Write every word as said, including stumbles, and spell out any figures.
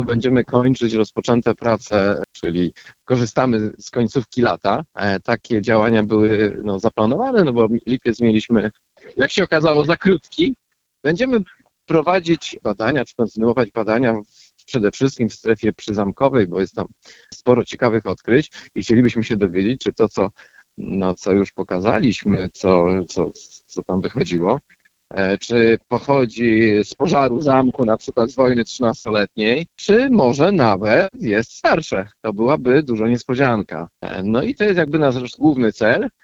będziemy kończyć rozpoczęte prace, czyli korzystamy z końcówki lata. Takie działania były no, zaplanowane, no bo lipiec mieliśmy, jak się okazało, za krótki. Będziemy prowadzić badania, czy kontynuować badania w, przede wszystkim w strefie przyzamkowej, bo jest tam sporo ciekawych odkryć i chcielibyśmy się dowiedzieć, czy to, co, no, co już pokazaliśmy, co, co, co tam wychodziło, czy pochodzi z pożaru zamku, na przykład z wojny trzynastoletniej, czy może nawet jest starsze. To byłaby duża niespodzianka. No i to jest jakby nasz główny cel.